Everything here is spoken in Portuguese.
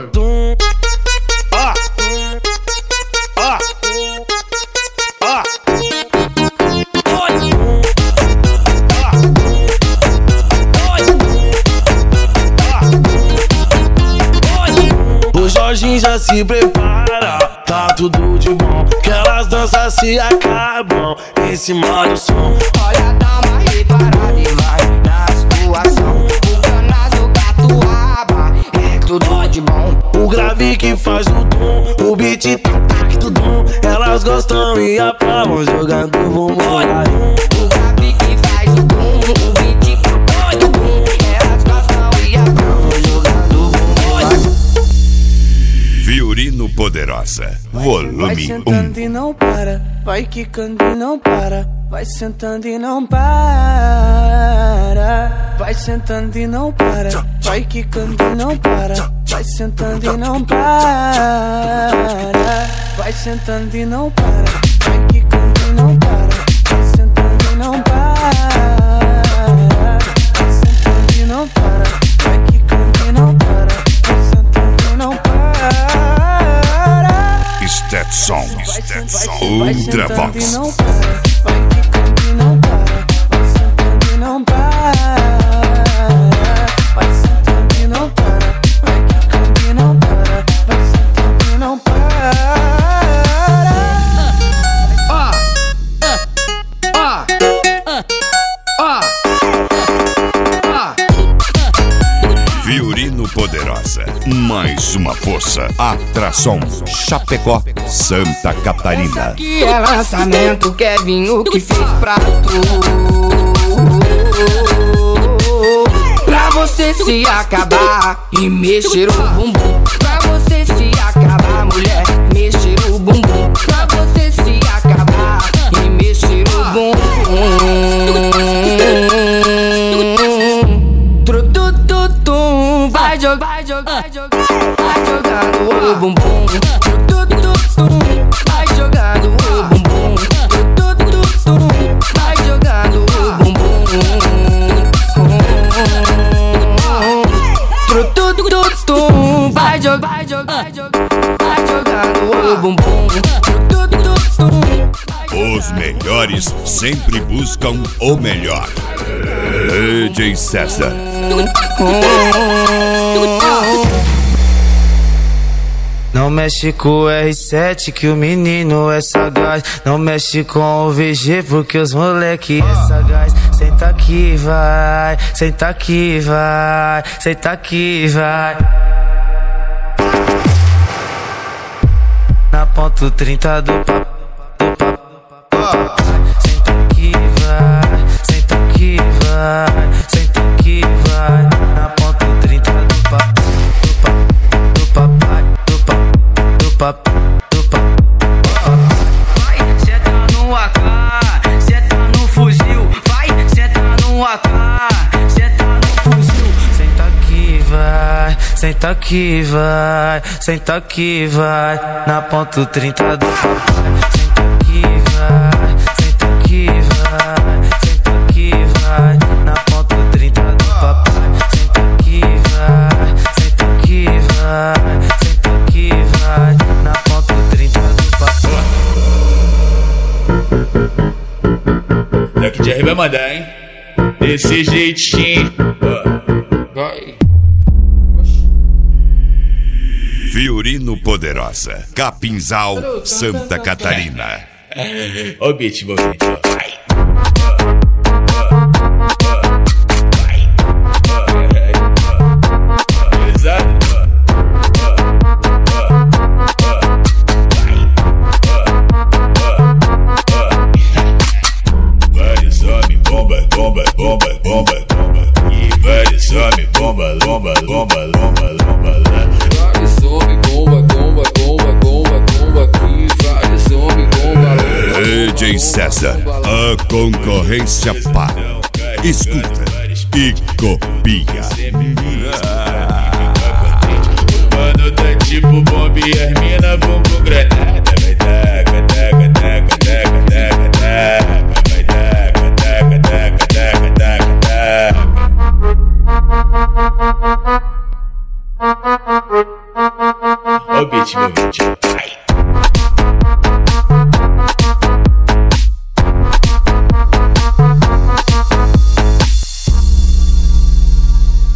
O Jorginho já se prepara, tá tudo de bom, que elas danças se acabam em cima do som. Olha, dá uma reparada e vai na situação. O canazo catuaba, é tudo de bom. O grave que faz o tom, o beat tac do dom. Elas gostam e aplaudem jogando bumbum. O grave que faz o tom, o beat tac do dom. Elas gostam e aplaudem jogando bumbum. Fiorino Poderosa, volume 1. Vai sentando e não para, vai quicando e não para, vai sentando e não para. Vai sentando e não para, vai quicando e não para, vai sentando e não para. Vai sentando e não para, vai quicando e não para, vai sentando e não para. Vai sentando e não para, vai quicando e não para, vai sentando e não para. Stetson, Ultravox. Vai quicando e não para, vai sentando e não para. Vai sentando e não para, vai quicando e não para, vai sentando e não para. Fiorino Poderosa, mais uma força. Atração, Chapecó, Santa Catarina. Que é lançamento, Kevinho que fez pra tu. Pra você se acabar e mexer o bumbum. Pra você se acabar, mulher, mexer o bumbum. Pra você se acabar e mexer o bumbum. Vai jogar, vai jogar, vai jogando o bumbum. Vai jogando o bumbum. Vai jogando o bumbum. Vai jogar, vai jogando o bumbum. Os melhores sempre buscam o melhor. DJ César. Não mexe com o R7 que o menino é sagaz. Não mexe com o VG porque os moleque é sagaz. Senta aqui, vai, senta aqui, vai, senta aqui, vai. Na ponto 30 do papo. Senta aqui, vai, senta aqui, vai, senta aqui, vai. Na ponto 30 do papo, do papai, do papai, do papai. Vai, senta no AK, senta no fuzil. Vai, senta no AK, senta no fuzil. Senta aqui, vai, senta aqui, vai, senta aqui, vai. Na ponto 30 do papai. Senta aqui, vai, senta aqui, vai, senta aqui, vai. Na ponto 30 do papai. Senta aqui, vai, senta aqui, vai, senta aqui, vai. Na ponto 30 do papai. Daqui de R vai mandar, hein? Desse jeitinho. Vai. Fiorino Poderosa, Capinzal, Santa Catarina. Ó o beat envolvente, ó. Vai. Pesado. Vários homens, bomba, bomba, bomba, bomba, bomba. E vários homens, bomba, bomba, bomba, bomba, bomba. Vários homens, bomba, bomba, bomba, bomba, bomba aqui. Vários homens, bomba, bomba. DJ César, a concorrência para. Escuta e copia. Mano, tá tipo bomba e as mina bumbum granada. Vai taca, taca, taca, taca, taca, taca. Vai taca, taca, taca, taca, taca, taca. Ó o beat, meu vídeo.